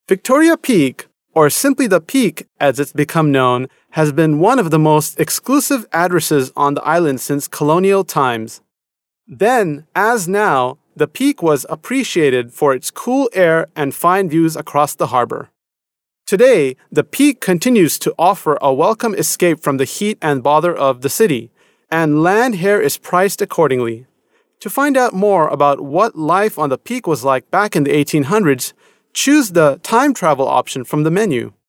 Victoria Peak, or simply the Peak as it's become known, has been one of the most exclusive addresses on the island since colonial times. Then, as now, the Peak was appreciated for its cool air and fine views across the harbor. Today, the Peak continues to offer a welcome escape from the heat and bother of the city, and land here is priced accordingly. To find out more about what life on the Peak was like back in the 1800s, choose the time travel option from the menu.